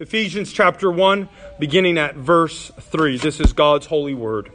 Ephesians chapter 1, beginning at verse 3. This is God's holy word.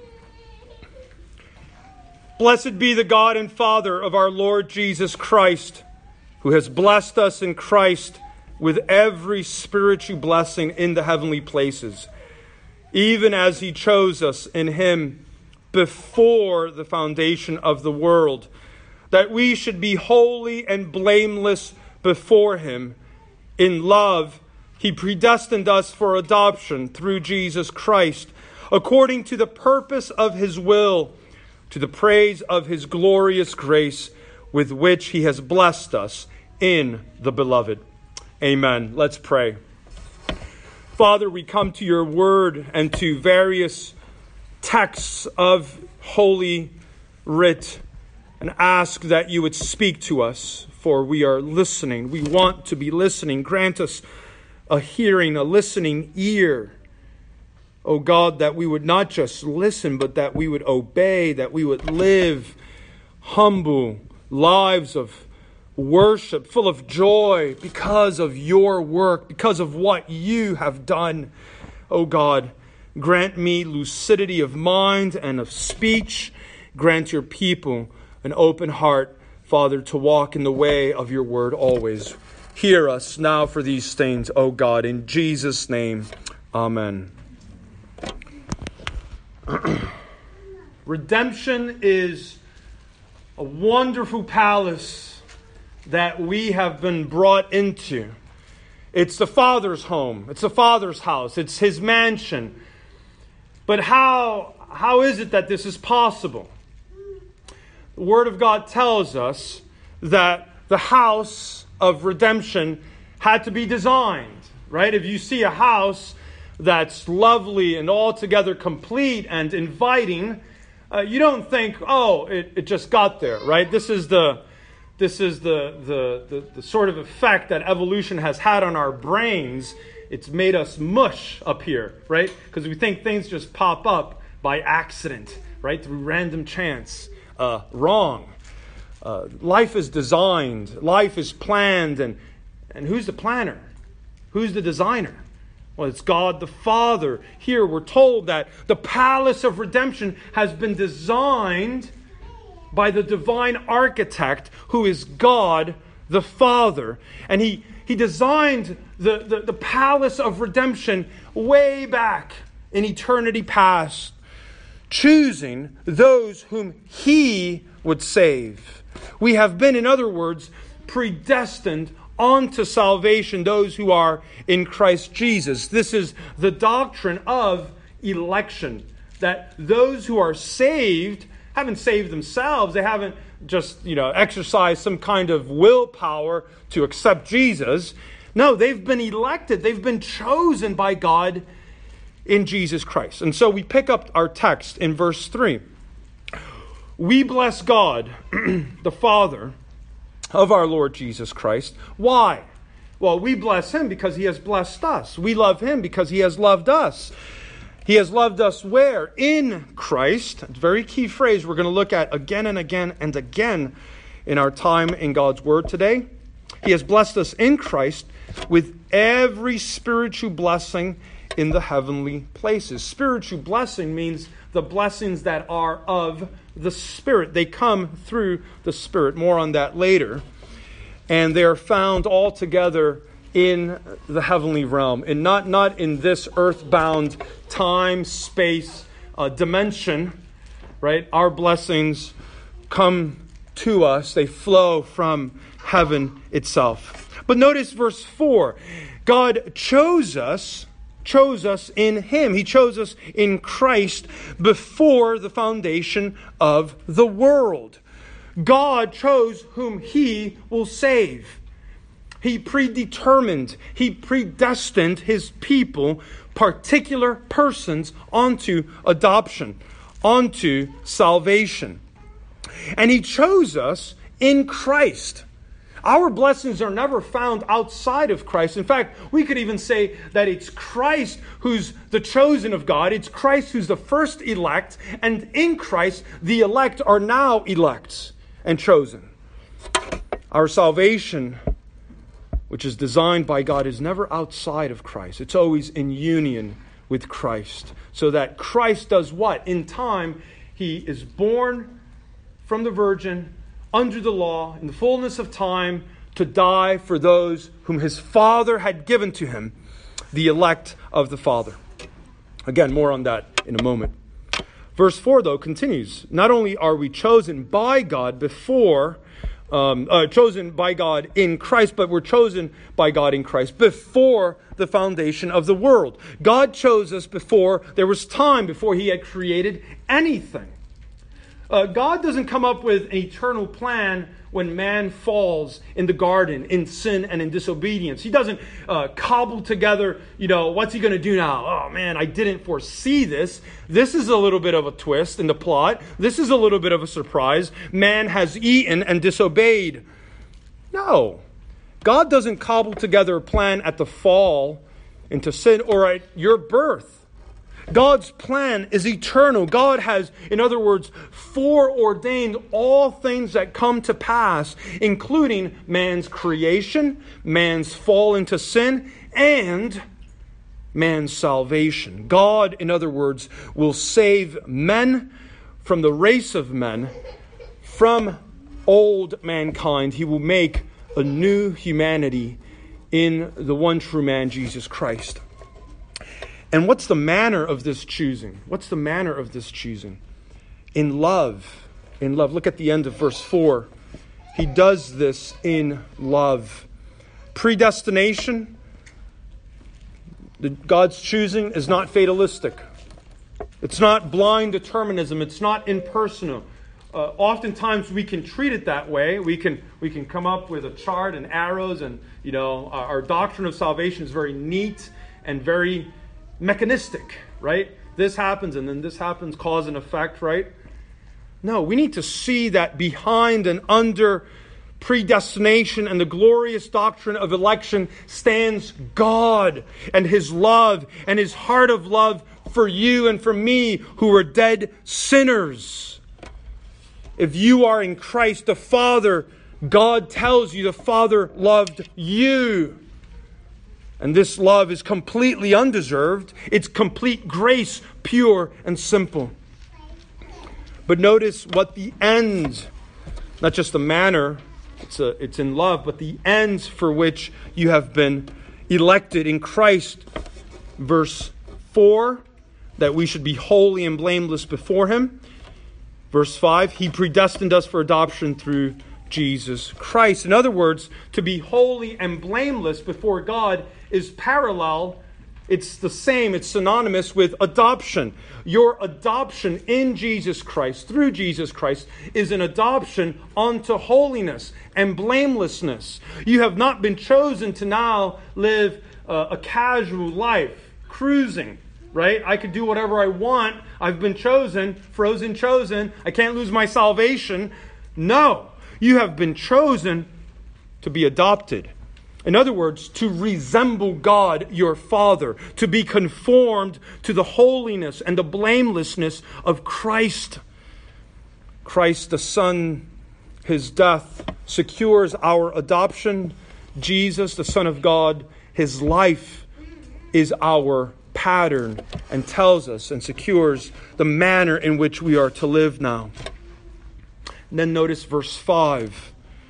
Blessed be the God and Father of our Lord Jesus Christ, who has blessed us in Christ with every spiritual blessing in the heavenly places, even as he chose us in him before the foundation of the world, that we should be holy and blameless before him. In love, he predestined us for adoption through Jesus Christ, according to the purpose of his will, to the praise of his glorious grace, with which he has blessed us in the beloved. Amen. Let's pray. Father, we come to your word and to various texts of Holy Writ and ask that you would speak to us, for we are listening. We want to be listening. Grant us a hearing, a listening ear. Oh God, that we would not just listen, but that we would obey, that we would live humble lives of worship, full of joy because of your work, because of what you have done. Oh God, grant me lucidity of mind and of speech. Grant your people an open heart, Father, to walk in the way of your word always. Hear us now for these things, O God, in Jesus' name. Amen. Redemption is a wonderful palace that we have been brought into. It's the Father's home. It's the Father's house. It's his mansion. But how is it that this is possible? The Word of God tells us that the house of redemption had to be designed, right? If you see a house that's lovely and altogether complete and inviting, you don't think, oh, it just got there, right? This is the sort of effect that evolution has had on our brains. It's made us mush up here, right? Because we think things just pop up by accident, right? Through random chance. Wrong. Life is designed. Life is planned. And who's the planner? Who's the designer? Well, it's God the Father. Here we're told that the palace of redemption has been designed by the divine architect who is God the Father. And he designed the palace of redemption way back in eternity past, choosing those whom he would save. We have been, in other words, predestined unto salvation, those who are in Christ Jesus. This is the doctrine of election, that those who are saved haven't saved themselves. They haven't just, exercised some kind of willpower to accept Jesus. No, they've been elected. They've been chosen by God in Jesus Christ. And so we pick up our text in verse 3. We bless God, the Father of our Lord Jesus Christ. Why? Well, we bless him because he has blessed us. We love him because he has loved us. He has loved us where? In Christ. It's a very key phrase we're going to look at again and again and again in our time in God's Word today. He has blessed us in Christ with every spiritual blessing in the heavenly places. Spiritual blessing means the blessings that are of the Spirit. They come through the Spirit. More on that later. And they are found all together in the heavenly realm, and not in this earthbound time, space, dimension, right? Our blessings come to us. They flow from heaven itself. But notice verse 4. God chose us in him. He chose us in Christ before the foundation of the world. God chose whom he will save. He predetermined, he predestined his people, particular persons, onto adoption, onto salvation. And he chose us in Christ. Our blessings are never found outside of Christ. In fact, we could even say that it's Christ who's the chosen of God. It's Christ who's the first elect. And in Christ, the elect are now elects and chosen. Our salvation which is designed by God, is never outside of Christ. It's always in union with Christ. So that Christ does what? In time, he is born from the virgin, under the law, in the fullness of time, to die for those whom his Father had given to him, the elect of the Father. Again, more on that in a moment. Verse 4, though, continues. Not only are we chosen by God chosen by God in Christ, but we're chosen by God in Christ before the foundation of the world. God chose us before there was time, before he had created anything. God doesn't come up with an eternal plan when man falls in the garden, in sin and in disobedience. He doesn't cobble together, what's he going to do now? Oh man, I didn't foresee this. This is a little bit of a twist in the plot. This is a little bit of a surprise. Man has eaten and disobeyed. No. God doesn't cobble together a plan at the fall into sin or at your birth. God's plan is eternal. God has, in other words, foreordained all things that come to pass, including man's creation, man's fall into sin, and man's salvation. God, in other words, will save men from the race of men, from old mankind. He will make a new humanity in the one true man, Jesus Christ. And what's the manner of this choosing? What's the manner of this choosing? In love. In love. Look at the end of verse 4. He does this in love. Predestination, God's choosing, is not fatalistic. It's not blind determinism. It's not impersonal. Oftentimes we can treat it that way. We can come up with a chart and arrows, and our doctrine of salvation is very neat and very mechanistic, right? This happens and then this happens, cause and effect, right? No, we need to see that behind and under predestination and the glorious doctrine of election stands God and his love and his heart of love for you and for me who are dead sinners. If you are in Christ, the Father, God tells you the Father loved you. And this love is completely undeserved. It's complete grace, pure and simple. But notice what the end, not just the manner, it's in love, but the ends for which you have been elected in Christ. Verse 4, that we should be holy and blameless before him. Verse 5, he predestined us for adoption through Jesus Christ. In other words, to be holy and blameless before God is parallel. It's the same. It's synonymous with adoption. Your adoption in Jesus Christ, through Jesus Christ, is an adoption unto holiness and blamelessness. You have not been chosen to now live a casual life, cruising, right? I could do whatever I want. I've been chosen, frozen chosen. I can't lose my salvation. No. You have been chosen to be adopted. In other words, to resemble God, your Father, to be conformed to the holiness and the blamelessness of Christ. Christ the Son, his death secures our adoption. Jesus, the Son of God, his life is our pattern and tells us and secures the manner in which we are to live now. And then notice verse 5.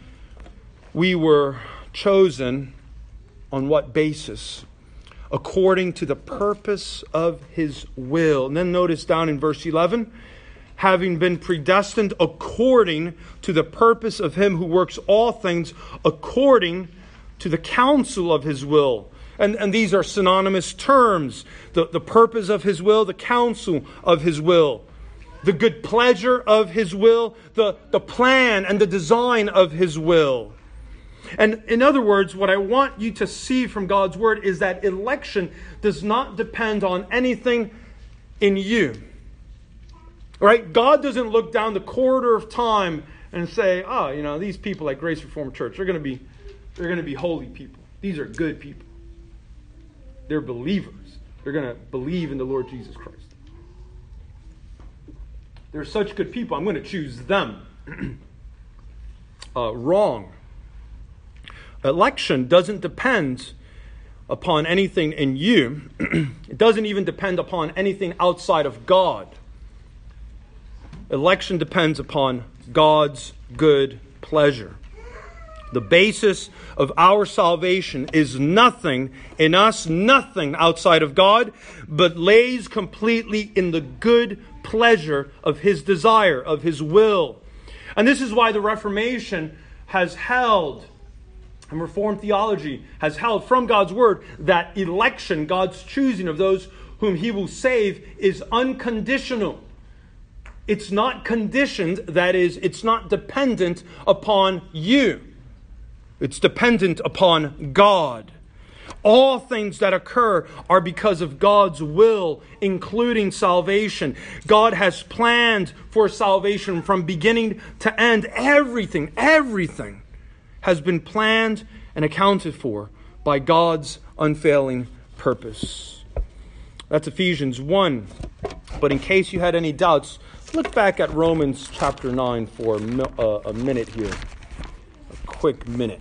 We were chosen on what basis? According to the purpose of his will. And then notice down in verse 11. Having been predestined according to the purpose of him who works all things according to the counsel of his will. And these are synonymous terms. The purpose of his will, the counsel of his will. The good pleasure of his will, the plan and the design of his will. And in other words, what I want you to see from God's word is that election does not depend on anything in you. Right? God doesn't look down the corridor of time and say, these people at Grace Reformed Church, they're going to be holy people. These are good people. They're believers. They're going to believe in the Lord Jesus Christ. They're such good people, I'm going to choose them. Wrong. Election doesn't depend upon anything in you. It doesn't even depend upon anything outside of God. Election depends upon God's good pleasure. The basis of our salvation is nothing in us, nothing outside of God, but lays completely in the good pleasure of His desire, of His will. And this is why the Reformation has held, and Reformed theology has held from God's Word, that election, God's choosing of those whom He will save, is unconditional. It's not conditioned, that is, it's not dependent upon you. It's dependent upon God. All things that occur are because of God's will, including salvation. God has planned for salvation from beginning to end. Everything has been planned and accounted for by God's unfailing purpose. That's Ephesians 1. But in case you had any doubts, look back at Romans chapter 9 for a minute here. A quick minute.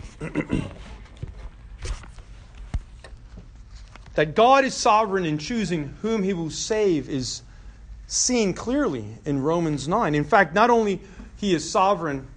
That God is sovereign in choosing whom He will save is seen clearly in Romans 9. In fact, not only is He sovereign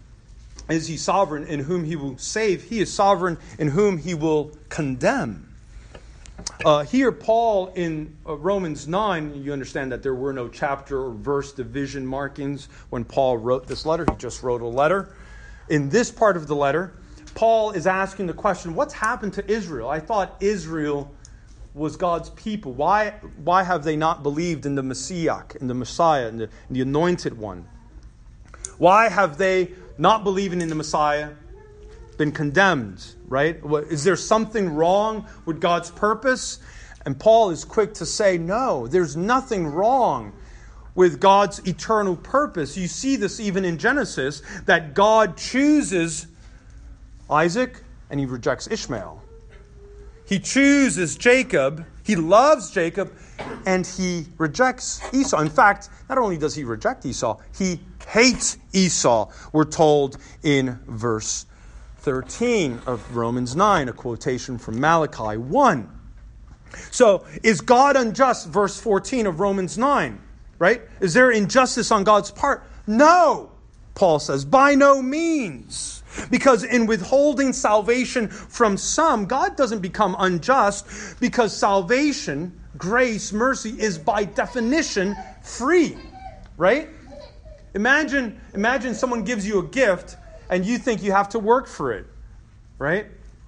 in whom He will save, He is sovereign in whom He will condemn. Here, Paul in Romans 9, you understand that there were no chapter or verse division markings when Paul wrote this letter. He just wrote a letter. In this part of the letter, Paul is asking the question, what's happened to Israel? I thought Israel was God's people. Why have they not believed in the Messiah, in the Anointed One? Why have they, not believing in the Messiah, been condemned, right? Is there something wrong with God's purpose? And Paul is quick to say, no, there's nothing wrong with God's eternal purpose. You see this even in Genesis, that God chooses Isaac and He rejects Ishmael. He chooses Jacob, He loves Jacob, and He rejects Esau. In fact, not only does He reject Esau, He hates Esau, we're told in verse 13 of Romans 9, a quotation from Malachi 1. So, is God unjust? Verse 14 of Romans 9, right? Is there injustice on God's part? No, Paul says, by no means. Because in withholding salvation from some, God doesn't become unjust, because salvation, grace, mercy is by definition free, right? Imagine someone gives you a gift and you think you have to work for it, right?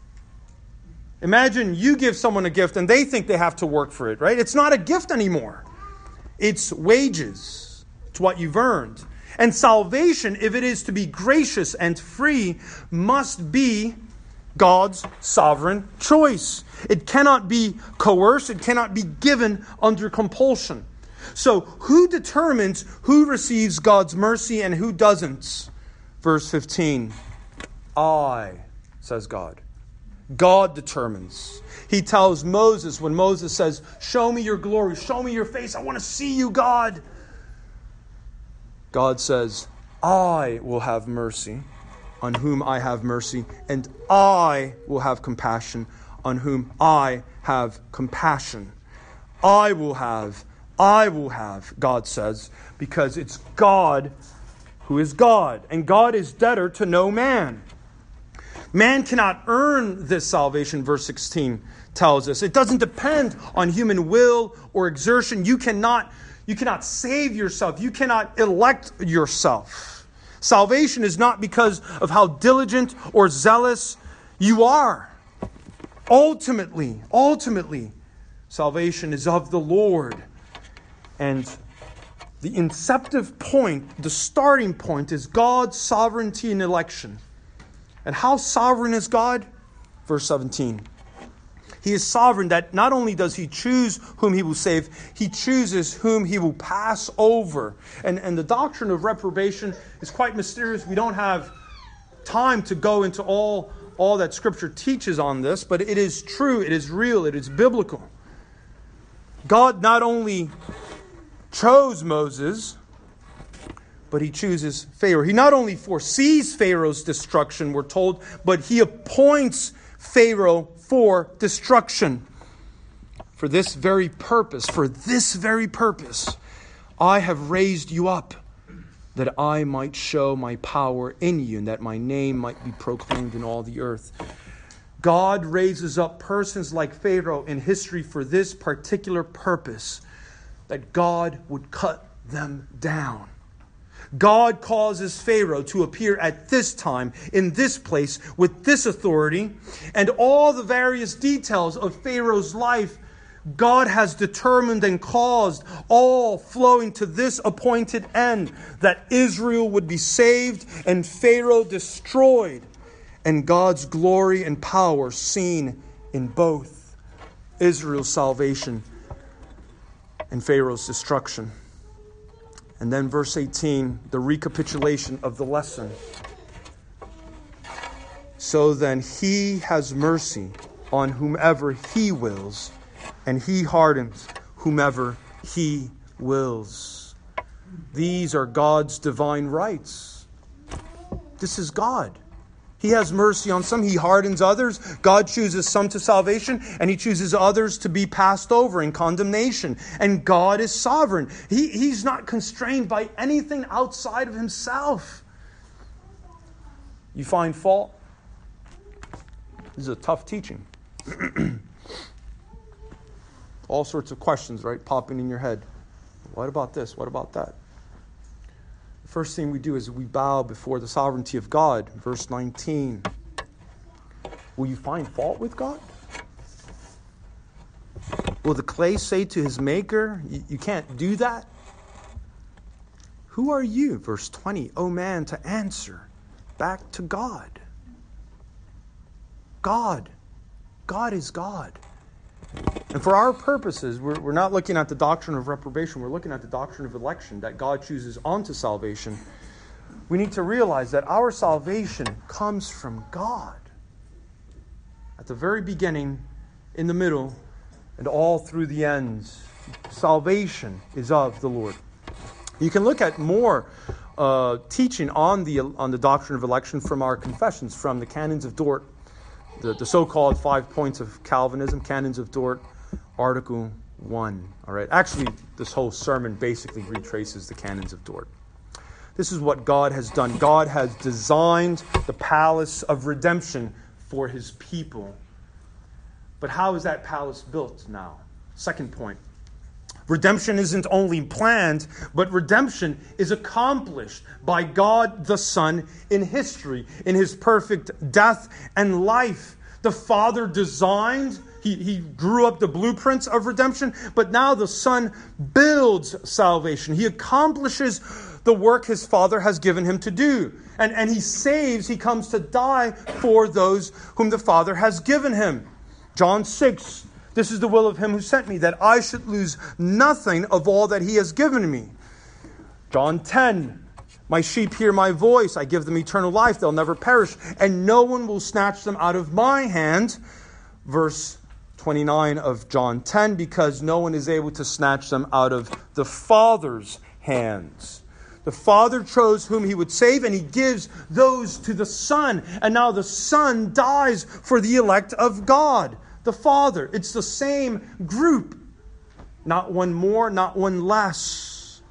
Imagine you give someone a gift and they think they have to work for it, right? It's not a gift anymore. It's wages. It's what you've earned. And salvation, if it is to be gracious and free, must be God's sovereign choice. It cannot be coerced. It cannot be given under compulsion. So who determines who receives God's mercy and who doesn't? Verse 15, I, says God. God determines. He tells Moses, when Moses says, show me your glory, show me your face, I want to see you, God. God says, I will have mercy on whom I have mercy, and I will have compassion on whom I have compassion. I will have, God says, because it's God who is God, and God is debtor to no man. Man cannot earn this salvation, verse 16 tells us. It doesn't depend on human will or exertion. You cannot save yourself. You cannot elect yourself. Salvation is not because of how diligent or zealous you are. Ultimately, salvation is of the Lord. And the inceptive point, the starting point, is God's sovereignty in election. And how sovereign is God? Verse 17. He is sovereign that not only does He choose whom He will save, He chooses whom He will pass over. And the doctrine of reprobation is quite mysterious. We don't have time to go into all that Scripture teaches on this, but it is true, it is real, it is biblical. God not only chose Moses, but He chooses Pharaoh. He not only foresees Pharaoh's destruction, we're told, but He appoints Pharaoh for destruction. For this very purpose, I have raised you up, that I might show my power in you, and that my name might be proclaimed in all the earth. God raises up persons like Pharaoh in history for this particular purpose, that God would cut them down. God causes Pharaoh to appear at this time, in this place, with this authority, and all the various details of Pharaoh's life God has determined and caused, all flowing to this appointed end, that Israel would be saved and Pharaoh destroyed, and God's glory and power seen in both Israel's salvation and Pharaoh's destruction. And then verse 18, the recapitulation of the lesson. So then he has mercy on whomever he wills, and he hardens whomever he wills. These are God's divine rights. This is God. He has mercy on some. He hardens others. God chooses some to salvation, and he chooses others to be passed over in condemnation. And God is sovereign. He's not constrained by anything outside of himself. You find fault? This is a tough teaching. All sorts of questions, right, popping in your head. What about this? What about that? The first thing we do is we bow before the sovereignty of God. Verse 19. Will you find fault with God? Will the clay say to his maker, you can't do that? Who are you, verse 20, O man, to answer back to God? God. God is God. And for our purposes, we're not looking at the doctrine of reprobation. We're looking at the doctrine of election, that God chooses onto salvation. We need to realize that our salvation comes from God. At the very beginning, in the middle, and all through the ends, salvation is of the Lord. You can look at more teaching on the doctrine of election from our confessions, from the Canons of Dort, the so-called 5 points of Calvinism, Canons of Dort, Article 1. All right. Actually, this whole sermon basically retraces the Canons of Dort. This is what God has done. God has designed the palace of redemption for his people. But how is that palace built now? Second point. Redemption isn't only planned, but redemption is accomplished by God the Son in history, in his perfect death and life. The Father designed, he drew up the blueprints of redemption, but now the Son builds salvation. He accomplishes the work his Father has given him to do. And he saves, he comes to die for those whom the Father has given him. John 6, this is the will of him who sent me, that I should lose nothing of all that he has given me. John 10, my sheep hear my voice. I give them eternal life. They'll never perish. And no one will snatch them out of my hand. Verse 29 of John 10, because no one is able to snatch them out of the Father's hands. The Father chose whom he would save, and he gives those to the Son. And now the Son dies for the elect of God. The Father. It's the same group. Not one more, not one less.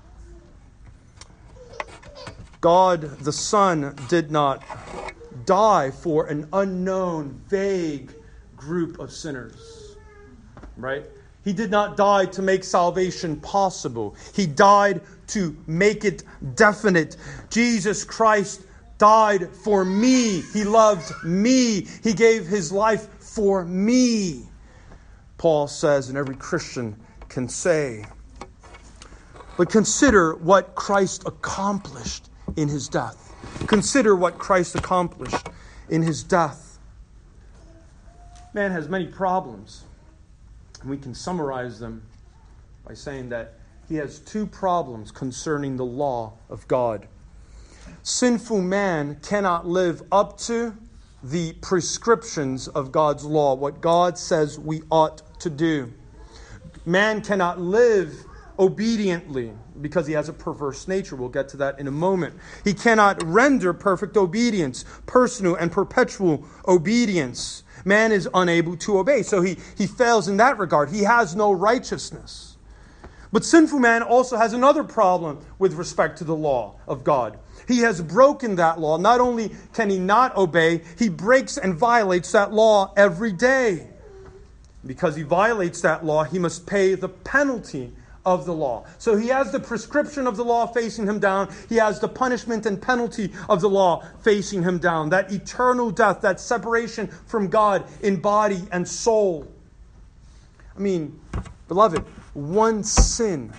God the Son did not die for an unknown, vague group of sinners. Right? He did not die to make salvation possible. He died to make it definite. Jesus Christ died for me. He loved me. He gave his life for me. Paul says, and every Christian can say. But consider what Christ accomplished in his death. Consider what Christ accomplished in his death. Man has many problems. And we can summarize them by saying that he has two problems concerning the law of God. Sinful man cannot live up to the prescriptions of God's law, what God says we ought to do. Man cannot live obediently because he has a perverse nature. We'll get to that in a moment. He cannot render perfect obedience, personal and perpetual obedience. Man is unable to obey. So he fails in that regard. He has no righteousness. But sinful man also has another problem with respect to the law of God. He has broken that law. Not only can he not obey, he breaks and violates that law every day. Because he violates that law, he must pay the penalty of the law. So he has the prescription of the law facing him down. He has the punishment and penalty of the law facing him down. That eternal death, that separation from God in body and soul. I mean, beloved, one sin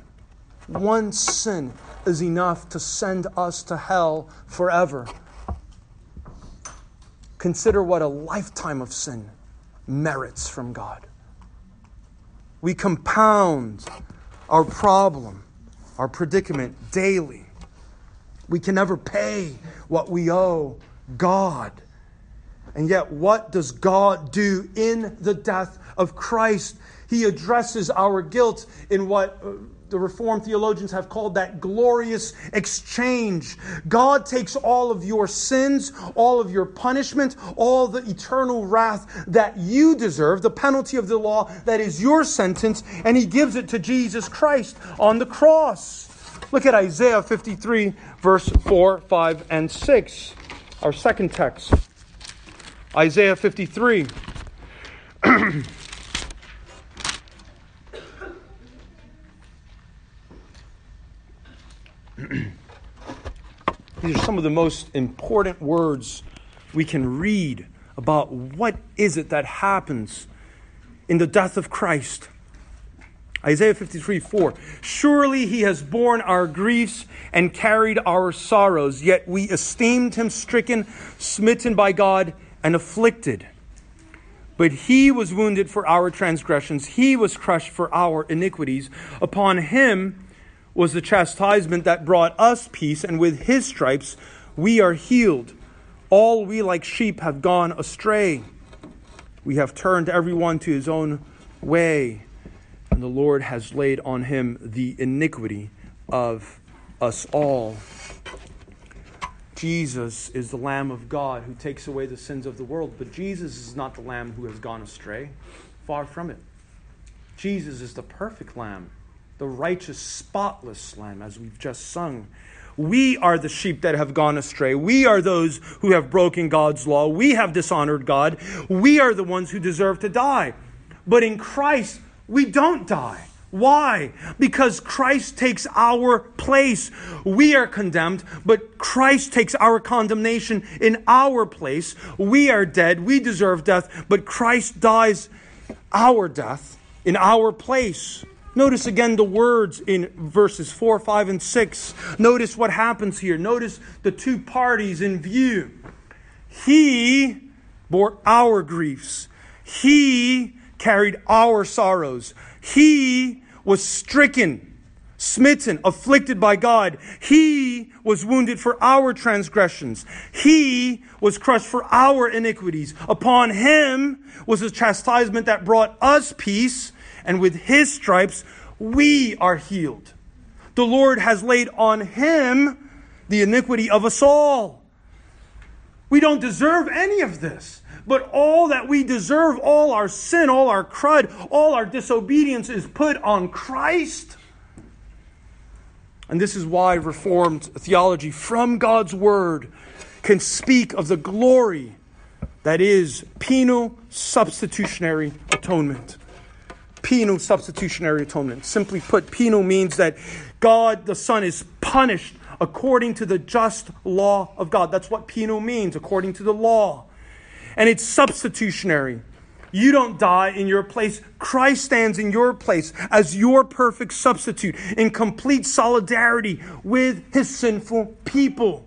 is enough to send us to hell forever. Consider what a lifetime of sin merits from God. We compound our problem, our predicament daily. We can never pay what we owe God. And yet, what does God do in the death of Christ? He addresses our guilt in what the Reformed theologians have called that glorious exchange. God takes all of your sins, all of your punishment, all the eternal wrath that you deserve, the penalty of the law that is your sentence, and He gives it to Jesus Christ on the cross. Look at Isaiah 53, verse 4, 5, and 6. Our second text. Isaiah 53. These are some of the most important words we can read about what is it that happens in the death of Christ. Isaiah 53, 4. Surely He has borne our griefs and carried our sorrows, yet we esteemed Him stricken, smitten by God, and afflicted. But He was wounded for our transgressions. He was crushed for our iniquities. Upon Him was the chastisement that brought us peace, and with His stripes we are healed. All we like sheep have gone astray. We have turned everyone to his own way, and the Lord has laid on Him the iniquity of us all. Jesus is the Lamb of God who takes away the sins of the world, but Jesus is not the Lamb who has gone astray. Far from it. Jesus is the perfect Lamb, the righteous, spotless Lamb, as we've just sung. We are the sheep that have gone astray. We are those who have broken God's law. We have dishonored God. We are the ones who deserve to die. But in Christ, we don't die. Why? Because Christ takes our place. We are condemned, but Christ takes our condemnation in our place. We are dead. We deserve death, but Christ dies our death in our place. Notice again the words in verses 4, 5, and 6. Notice what happens here. Notice the two parties in view. He bore our griefs. He carried our sorrows. He was stricken, smitten, afflicted by God. He was wounded for our transgressions. He was crushed for our iniquities. Upon Him was the chastisement that brought us peace, and with His stripes we are healed. The Lord has laid on Him the iniquity of us all. We don't deserve any of this. But all that we deserve, all our sin, all our crud, all our disobedience is put on Christ. And this is why Reformed theology from God's Word can speak of the glory that is penal substitutionary atonement. Penal substitutionary atonement. Simply put, penal means that God the Son is punished according to the just law of God. That's what penal means, according to the law. And it's substitutionary. You don't die in your place. Christ stands in your place as your perfect substitute in complete solidarity with His sinful people.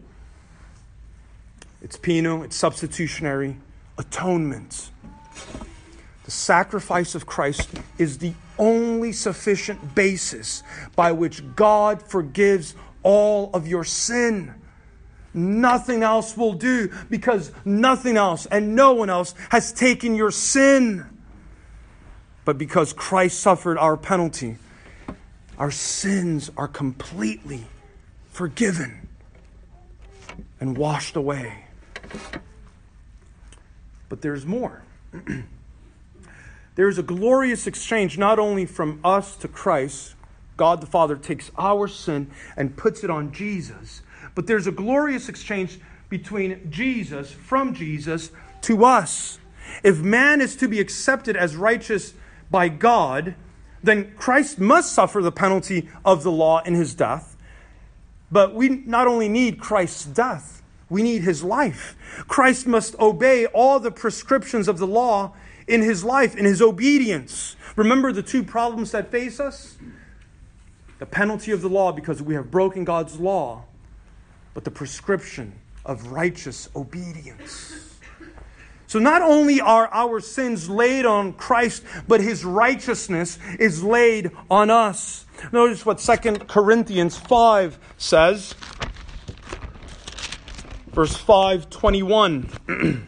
It's penal, it's substitutionary atonement. The sacrifice of Christ is the only sufficient basis by which God forgives all of your sin. Nothing else will do, because nothing else and no one else has taken your sin. But because Christ suffered our penalty, Our sins are completely forgiven and washed away. But there's more. There's a glorious exchange not only from us to Christ. God the Father takes our sin and puts it on Jesus. But there's a glorious exchange between Jesus, from Jesus, to us. If man is to be accepted as righteous by God, then Christ must suffer the penalty of the law in his death. But we not only need Christ's death, we need his life. Christ must obey all the prescriptions of the law in his life, in his obedience. Remember the two problems that face us? The penalty of the law because we have broken God's law, but the prescription of righteous obedience. So not only are our sins laid on Christ, but his righteousness is laid on us. Notice what 2 Corinthians 5 says. Verse 5:21.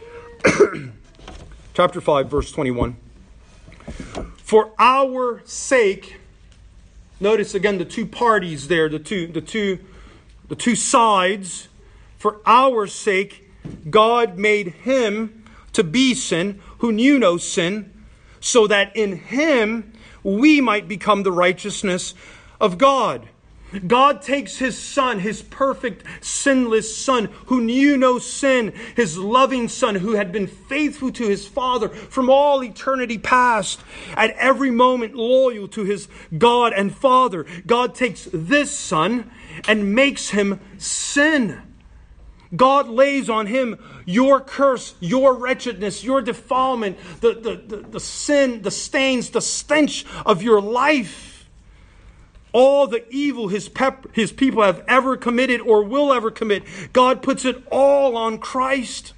Chapter 5, verse 21. For our sake, notice again the two parties there, the two sides. For our sake, God made him to be sin who knew no sin, so that in him we might become the righteousness of God. God takes his Son, his perfect, sinless Son, who knew no sin, his loving Son, who had been faithful to his Father from all eternity past, at every moment loyal to his God and Father. God takes this Son and makes him sin. God lays on him your curse, your wretchedness, your defilement, the sin, the stains, the stench of your life. All the evil his people have ever committed or will ever commit. God puts it all on Christ.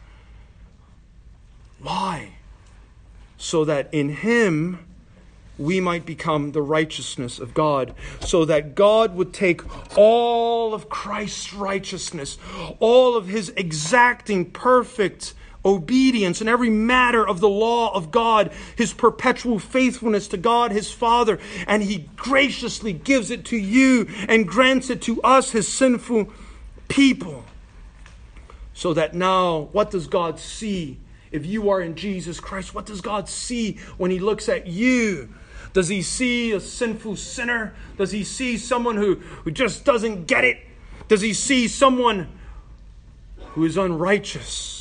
Why? So that in him we might become the righteousness of God. So that God would take all of Christ's righteousness, all of his exacting, perfect obedience in every matter of the law of God, his perpetual faithfulness to God, his Father, and he graciously gives it to you and grants it to us, his sinful people. So that now, what does God see? If you are in Jesus Christ, what does God see when he looks at you? Does he see a sinful sinner? Does he see someone who just doesn't get it? Does he see someone who is unrighteous?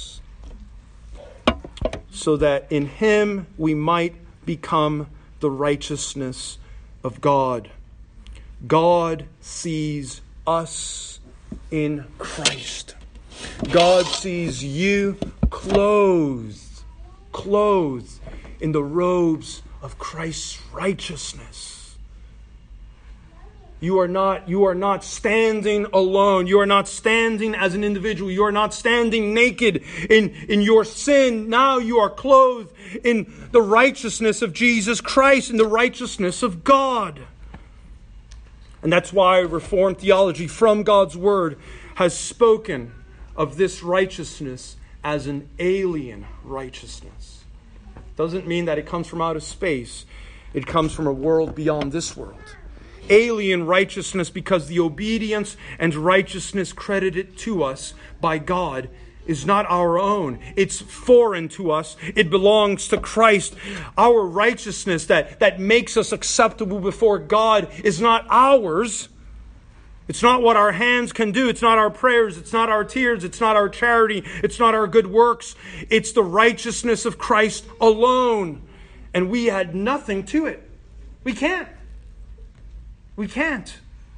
So that in him we might become the righteousness of God. God sees us in Christ. God sees you clothed in the robes of Christ's righteousness. You are not standing alone. You are not standing as an individual. You are not standing naked in your sin. Now you are clothed in the righteousness of Jesus Christ, in the righteousness of God. And that's why Reformed theology from God's Word has spoken of this righteousness as an alien righteousness. Doesn't mean that it comes from outer space. It comes from a world beyond this world. Alien righteousness because the obedience and righteousness credited to us by God is not our own. It's foreign to us. It belongs to Christ. Our righteousness that makes us acceptable before God is not ours. It's not what our hands can do. It's not our prayers. It's not our tears. It's not our charity. It's not our good works. It's the righteousness of Christ alone. And we add nothing to it. We can't. We can't.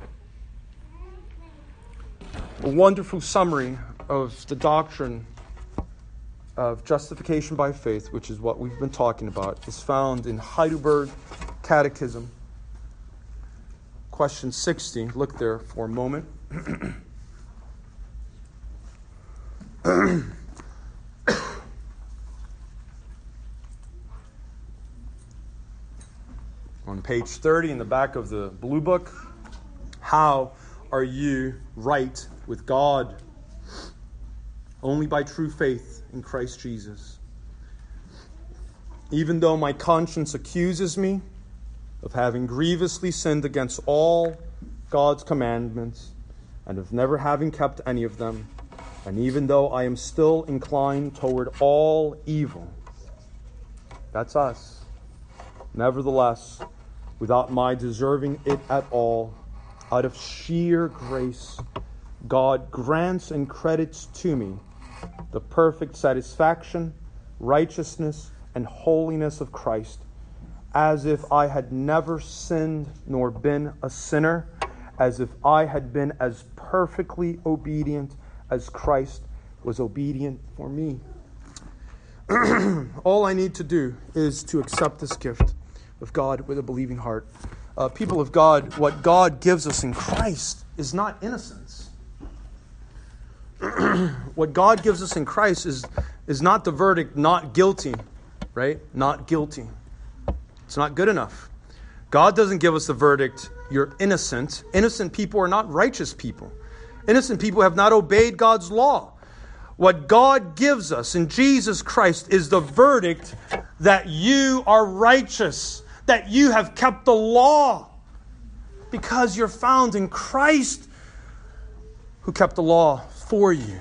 A wonderful summary of the doctrine of justification by faith, which is what we've been talking about, is found in Heidelberg Catechism, question 60. Look there for a moment. On page 30 in the back of the blue book, how are you right with God? Only by true faith in Christ Jesus. Even though my conscience accuses me of having grievously sinned against all God's commandments, and of never having kept any of them, and even though I am still inclined toward all evil. That's us. Nevertheless, without my deserving it at all, out of sheer grace, God grants and credits to me the perfect satisfaction, righteousness, and holiness of Christ, as if I had never sinned nor been a sinner, as if I had been as perfectly obedient as Christ was obedient for me. All I need to do is to accept this gift of God with a believing heart. People of God, what God gives us in Christ is not innocence. What God gives us in Christ is not the verdict, not guilty, right? Not guilty. It's not good enough. God doesn't give us the verdict, you're innocent. Innocent people are not righteous people. Innocent people have not obeyed God's law. What God gives us in Jesus Christ is the verdict that you are righteous, that you have kept the law, because you're found in Christ who kept the law for you.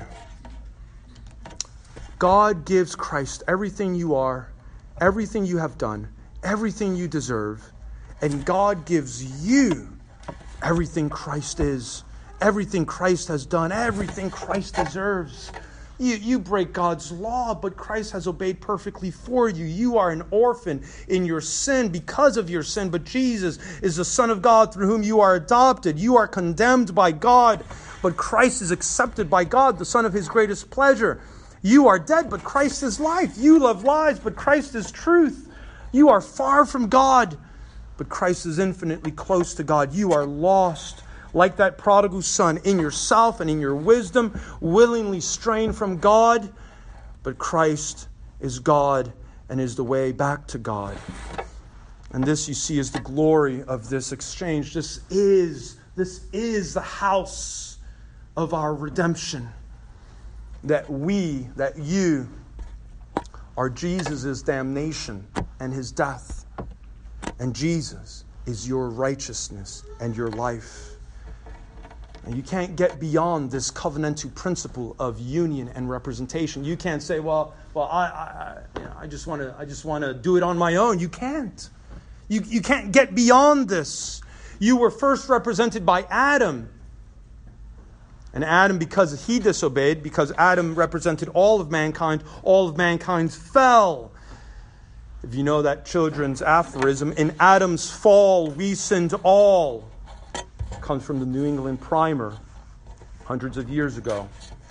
God gives Christ everything you are, everything you have done, everything you deserve, and God gives you everything Christ is, everything Christ has done, everything Christ deserves. You break God's law, but Christ has obeyed perfectly for you. You are an orphan in your sin because of your sin, but Jesus is the Son of God through whom you are adopted. You are condemned by God, but Christ is accepted by God, the Son of His greatest pleasure. You are dead, but Christ is life. You love lies, but Christ is truth. You are far from God, but Christ is infinitely close to God. You are lost, like that prodigal son, in yourself and in your wisdom, willingly straying from God. But Christ is God and is the way back to God. And this, you see, is the glory of this exchange. This is the house of our redemption. That you are Jesus' damnation and His death. And Jesus is your righteousness and your life. And you can't get beyond this covenantal principle of union and representation. You can't say, well, I just want to do it on my own. You can't. You can't get beyond this. You were first represented by Adam. And Adam, because he disobeyed, because Adam represented all of mankind fell. If you know that children's aphorism, in Adam's fall we sinned all. Comes from the New England Primer, hundreds of years ago.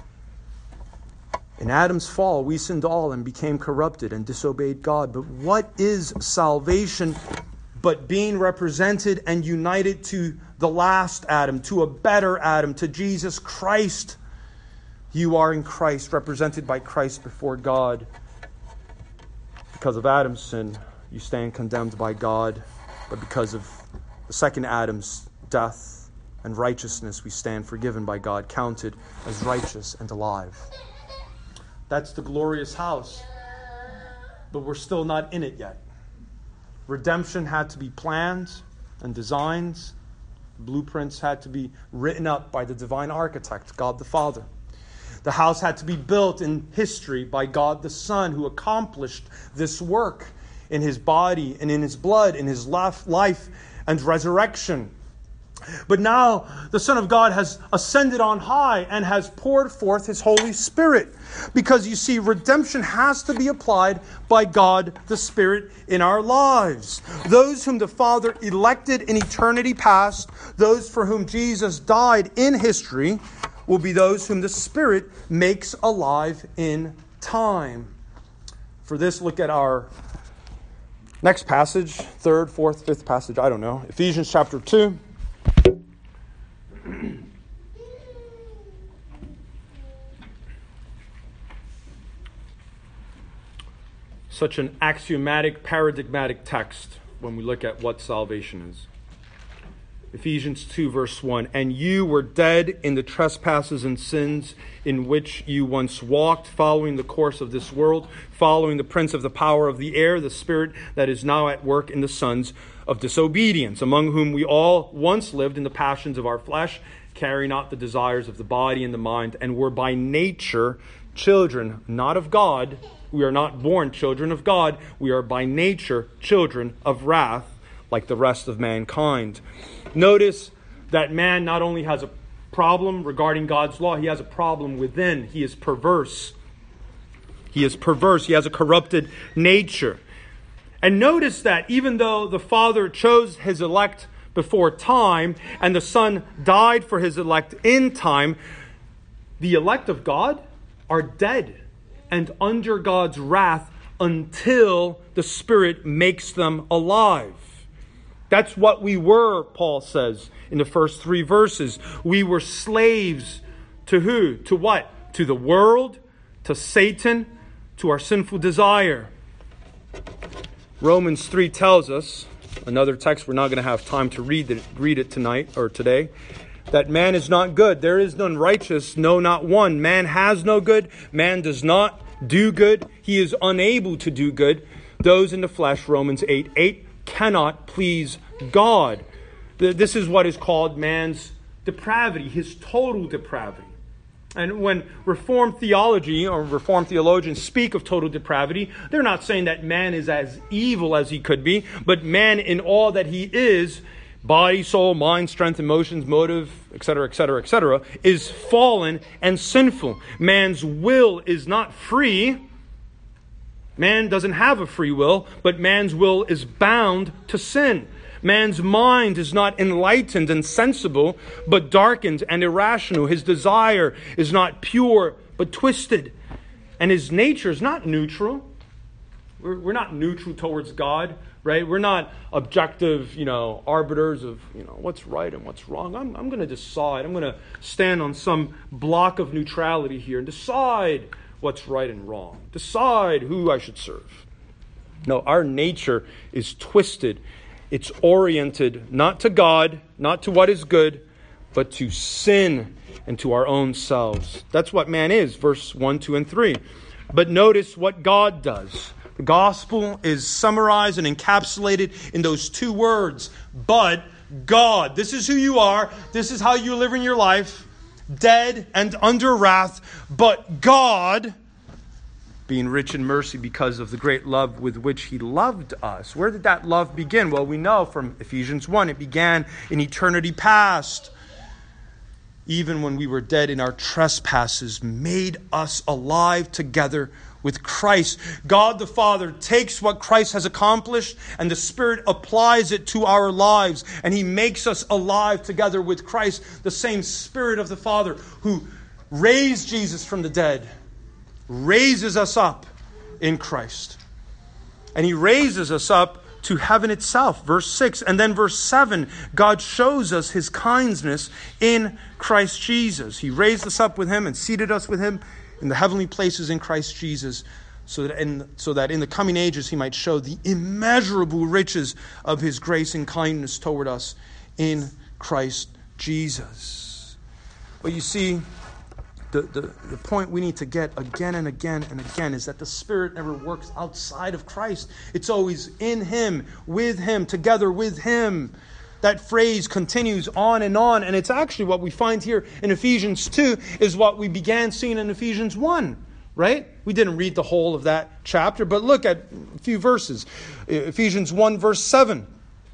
In Adam's fall, we sinned all and became corrupted and disobeyed God. But what is salvation but being represented and united to the last Adam, to a better Adam, to Jesus Christ? You are in Christ, represented by Christ before God. Because of Adam's sin, you stand condemned by God. But because of the second Adam's death and righteousness, we stand forgiven by God, counted as righteous and alive. That's the glorious house. But we're still not in it yet. Redemption had to be planned and designed. Blueprints had to be written up by the divine architect, God the Father. The house had to be built in history by God the Son, who accomplished this work in His body and in His blood, in His life and resurrection. But now the Son of God has ascended on high and has poured forth His Holy Spirit. Because you see, redemption has to be applied by God the Spirit in our lives. Those whom the Father elected in eternity past, those for whom Jesus died in history, will be those whom the Spirit makes alive in time. For this, look at our next passage, third, fourth, fifth passage, I don't know. Ephesians chapter 2. Such an axiomatic, paradigmatic text when we look at what salvation is. Ephesians 2 verse 1, and you were dead in the trespasses and sins in which you once walked, following the course of this world, following the prince of the power of the air, the spirit that is now at work in the sons of disobedience, among whom we all once lived in the passions of our flesh, carrying out the desires of the body and the mind, and were by nature children, not of God. We are not born children of God. We are by nature children of wrath, like the rest of mankind. Notice that man not only has a problem regarding God's law, he has a problem within. He is perverse. He is perverse. He has a corrupted nature. And notice that even though the Father chose his elect before time and the Son died for his elect in time, the elect of God are dead and under God's wrath until the Spirit makes them alive. That's what we were, Paul says in the first 3 verses. We were slaves to who? To what? To the world, to Satan, to our sinful desire. Romans 3 tells us, another text we're not going to have time to read it tonight or today, that man is not good. There is none righteous, no, not one. Man has no good. Man does not do good. He is unable to do good. Those in the flesh, Romans 8:8, cannot please God. This is what is called man's depravity, his total depravity. And when Reformed theology or Reformed theologians speak of total depravity, they're not saying that man is as evil as he could be, but man in all that he is, body, soul, mind, strength, emotions, motive, etc., etc., etc., is fallen and sinful. Man's will is not free. Man doesn't have a free will, but man's will is bound to sin. Man's mind is not enlightened and sensible, but darkened and irrational. His desire is not pure, but twisted. And his nature is not neutral. We're not neutral towards God, right? We're not objective, arbiters of, what's right and what's wrong. I'm going to decide. I'm going to stand on some block of neutrality here and decide what's right and wrong. Decide who I should serve. No, our nature is twisted. It's oriented not to God, not to what is good, but to sin and to our own selves. That's what man is, verse 1, 2, and 3. But notice what God does. The gospel is summarized and encapsulated in those 2 words. But God. This is who you are. This is how you live in your life. Dead and under wrath, but God, being rich in mercy because of the great love with which he loved us. Where did that love begin? Well, we know from Ephesians 1, it began in eternity past. Even when we were dead in our trespasses, made us alive together with Christ. God the Father takes what Christ has accomplished and the Spirit applies it to our lives. And he makes us alive together with Christ. The same Spirit of the Father who raised Jesus from the dead raises us up in Christ. And he raises us up to heaven itself. Verse 6. And then verse 7. God shows us his kindness in Christ Jesus. He raised us up with him and seated us with him in the heavenly places in Christ Jesus, so that in the coming ages he might show the immeasurable riches of his grace and kindness toward us in Christ Jesus. But you see, the point we need to get again and again and again is that the Spirit never works outside of Christ. It's always in him, with him, together with him. That phrase continues on, and it's actually what we find here in Ephesians 2 is what we began seeing in Ephesians 1, right? We didn't read the whole of that chapter, but look at a few verses. Ephesians 1 verse 7.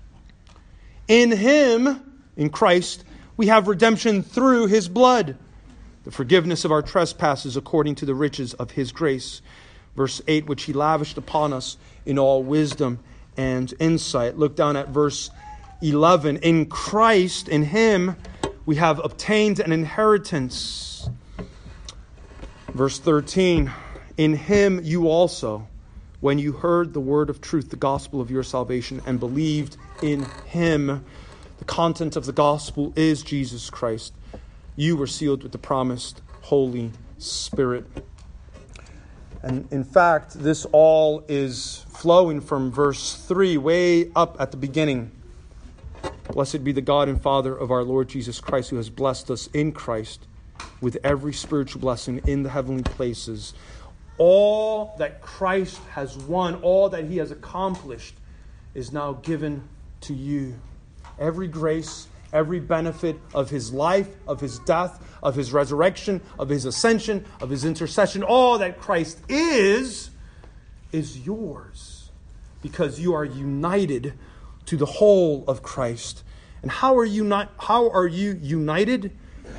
In him, in Christ, we have redemption through his blood, the forgiveness of our trespasses according to the riches of his grace. Verse 8, which he lavished upon us in all wisdom and insight. Look down at verse 11. In Christ, in him, we have obtained an inheritance. Verse 13. In him you also, when you heard the word of truth, the gospel of your salvation, and believed in him. The content of the gospel is Jesus Christ. You were sealed with the promised Holy Spirit. And in fact, this all is flowing from verse 3, way up at the beginning. Blessed be the God and Father of our Lord Jesus Christ, who has blessed us in Christ with every spiritual blessing in the heavenly places. All that Christ has won, all that he has accomplished, is now given to you. Every grace, every benefit of his life, of his death, of his resurrection, of his ascension, of his intercession, all that Christ is yours, because you are united to the whole of Christ. And how are you united?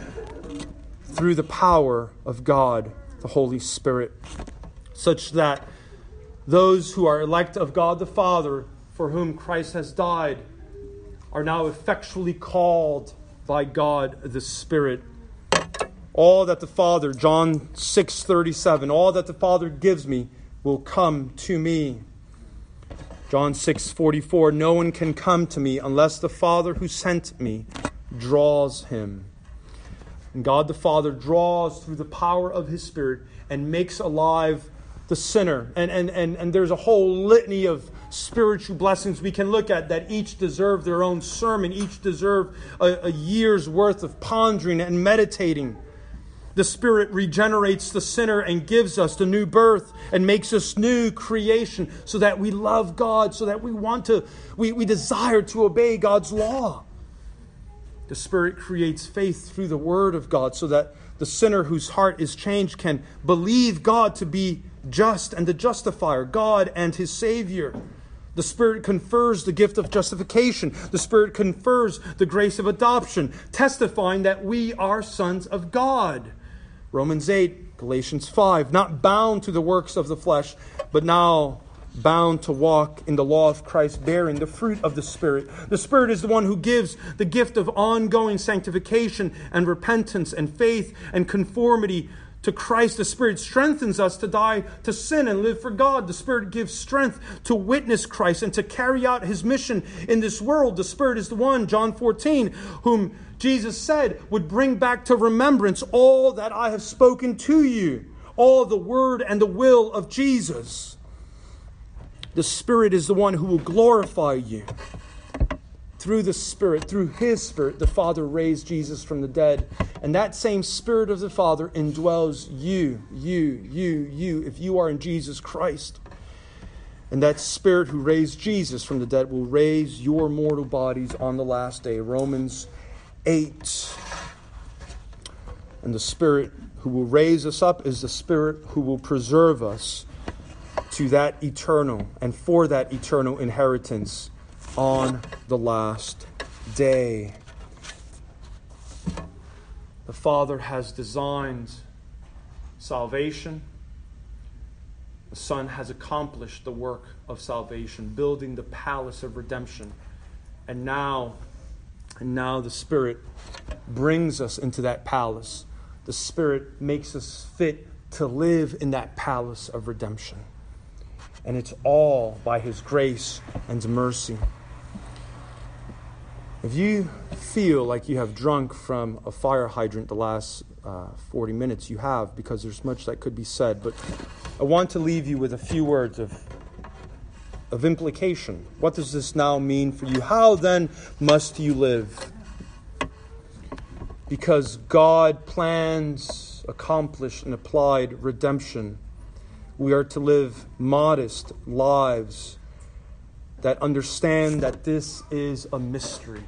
Through the power of God, the Holy Spirit, such that those who are elect of God the Father, for whom Christ has died, are now effectually called by God the Spirit. All that the Father, John 6:37, all that the Father gives me will come to me. John 6:44, no one can come to me unless the Father who sent me draws him. And God the Father draws through the power of his Spirit and makes alive the sinner. And there's a whole litany of spiritual blessings we can look at that each deserve their own sermon, each deserve a year's worth of pondering and meditating. The Spirit regenerates the sinner and gives us the new birth and makes us new creation so that we love God, so that we desire to obey God's law. The Spirit creates faith through the Word of God so that the sinner whose heart is changed can believe God to be just and the justifier, God and his Savior. The Spirit confers the gift of justification. The Spirit confers the grace of adoption, testifying that we are sons of God. Romans 8, Galatians 5, not bound to the works of the flesh, but now bound to walk in the law of Christ, bearing the fruit of the Spirit. The Spirit is the one who gives the gift of ongoing sanctification and repentance and faith and conformity to Christ. The Spirit strengthens us to die to sin and live for God. The Spirit gives strength to witness Christ and to carry out his mission in this world. The Spirit is the one, John 14, whom Jesus said would bring back to remembrance all that I have spoken to you, all the word and the will of Jesus. The Spirit is the one who will glorify you. Through the Spirit, through his Spirit, the Father raised Jesus from the dead. And that same Spirit of the Father indwells you, if you are in Jesus Christ. And that Spirit who raised Jesus from the dead will raise your mortal bodies on the last day. Romans 8. And the Spirit who will raise us up is the Spirit who will preserve us to that eternal and for that eternal inheritance on the last day. The Father has designed salvation. The Son has accomplished the work of salvation, building the palace of redemption. And now the Spirit brings us into that palace. The Spirit makes us fit to live in that palace of redemption. And it's all by his grace and mercy. If you feel like you have drunk from a fire hydrant the last 40 minutes, you have, because there's much that could be said. But I want to leave you with a few words of implication. What does this now mean for you? How then must you live? Because God plans, accomplished, and applied redemption, we are to live modest lives that understand that this is a mystery.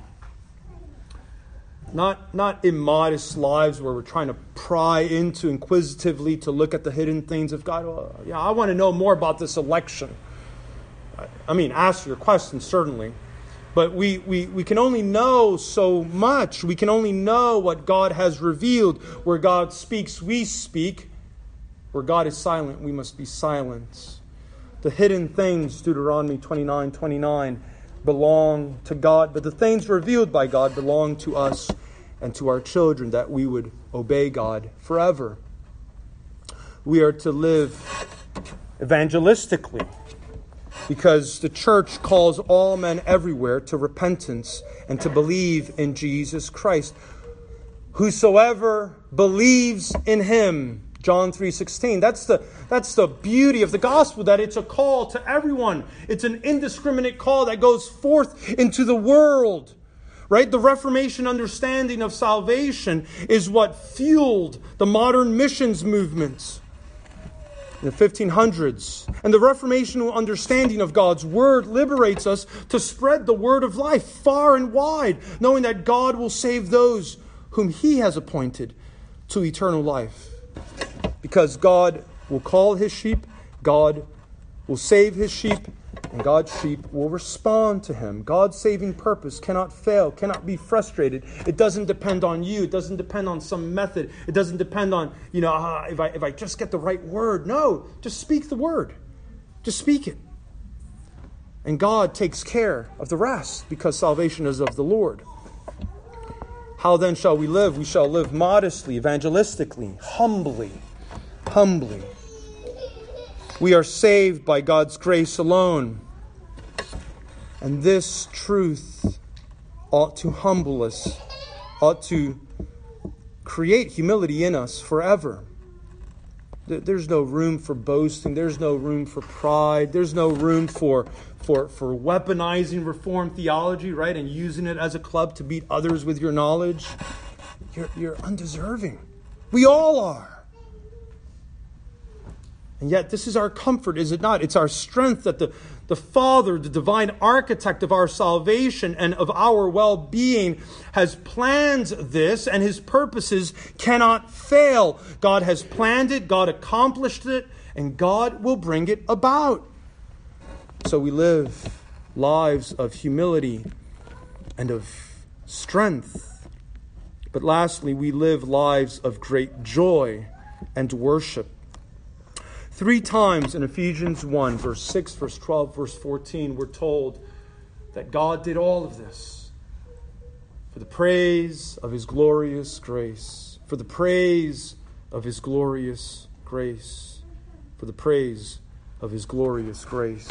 Not immodest lives where we're trying to pry into inquisitively to look at the hidden things of God. Well, yeah, I want to know more about this election. I mean, ask your questions, certainly. But we can only know so much. We can only know what God has revealed. Where God speaks, we speak. Where God is silent, we must be silent. The hidden things, Deuteronomy 29:29, belong to God. But the things revealed by God belong to us and to our children, that we would obey God forever. We are to live evangelistically, because the church calls all men everywhere to repentance and to believe in Jesus Christ. Whosoever believes in him, John 3:16. That's the beauty of the gospel, that it's a call to everyone. It's an indiscriminate call that goes forth into the world. right? The Reformation understanding of salvation is what fueled the modern missions movements in the 1500s. And the Reformation understanding of God's Word liberates us to spread the word of life far and wide, knowing that God will save those whom He has appointed to eternal life. Because God will call His sheep, God will save His sheep, and God's sheep will respond to Him. God's saving purpose cannot fail, cannot be frustrated. It doesn't depend on you. It doesn't depend on some method. It doesn't depend on, if I just get the right word. No, just speak the word. Just speak it. And God takes care of the rest because salvation is of the Lord. How then shall we live? We shall live modestly, evangelistically, humbly. We are saved by God's grace alone. And this truth ought to humble us, ought to create humility in us forever. There's no room for boasting. There's no room for pride. There's no room for weaponizing Reformed theology, right? And using it as a club to beat others with your knowledge. You're undeserving. We all are. And yet this is our comfort, is it not? It's our strength that the Father, the divine architect of our salvation and of our well-being, has planned this, and His purposes cannot fail. God has planned it, God accomplished it, and God will bring it about. So we live lives of humility and of strength. But lastly, we live lives of great joy and worship. 3 times in Ephesians 1, verse 6, verse 12, verse 14, we're told that God did all of this for the praise of His glorious grace, for the praise of His glorious grace, for the praise of His glorious grace.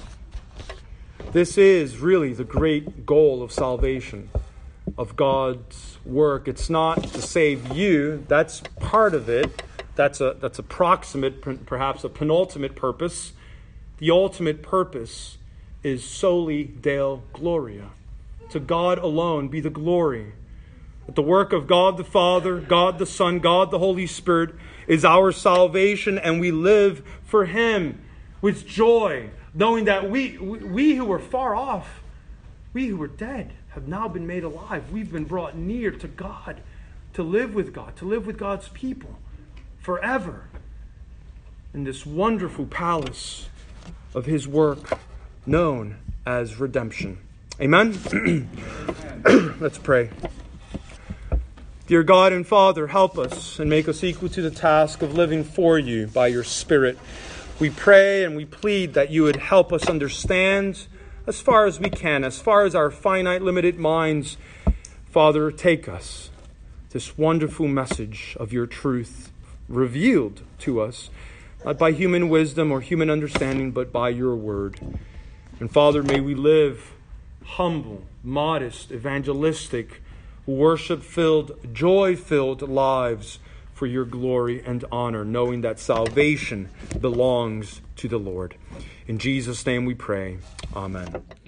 This is really the great goal of salvation, of God's work. It's not to save you. That's part of it. That's a proximate, perhaps a penultimate purpose. The ultimate purpose is soli Deo Gloria. To God alone be the glory. That the work of God the Father, God the Son, God the Holy Spirit is our salvation, and we live for Him with joy, knowing that we who were far off, we who were dead, have now been made alive. We've been brought near to God, to live with God, to live with God's people forever in this wonderful palace of His work known as redemption. Amen? Let's pray. Dear God and Father, help us and make us equal to the task of living for You by Your Spirit. We pray and we plead that You would help us understand as far as we can, as far as our finite, limited minds. Father, take us, this wonderful message of Your truth, revealed to us, not by human wisdom or human understanding, but by Your word. And Father, may we live humble, modest, evangelistic, worship-filled, joy-filled lives for Your glory and honor, knowing that salvation belongs to the Lord. In Jesus' name we pray. Amen.